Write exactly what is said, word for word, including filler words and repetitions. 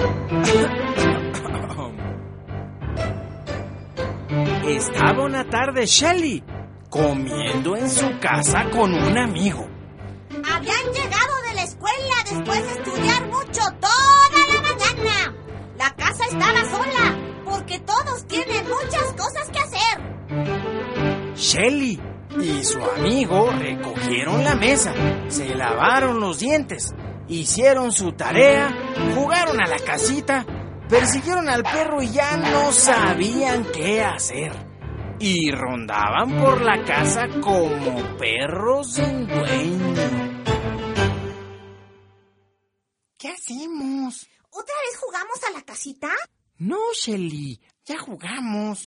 Estaba una tarde Shelly comiendo en su casa con un amigo. Habían llegado de la escuela después de estudiar mucho toda la mañana. La casa estaba sola porque todos tienen muchas cosas que hacer. Shelly y su amigo recogieron la mesa, se lavaron los dientes, hicieron su tarea, jugaron a la casita, persiguieron al perro y ya no sabían qué hacer. Y rondaban por la casa como perros sin dueño. ¿Qué hacemos? ¿Otra vez jugamos a la casita? No, Shelly, ya jugamos.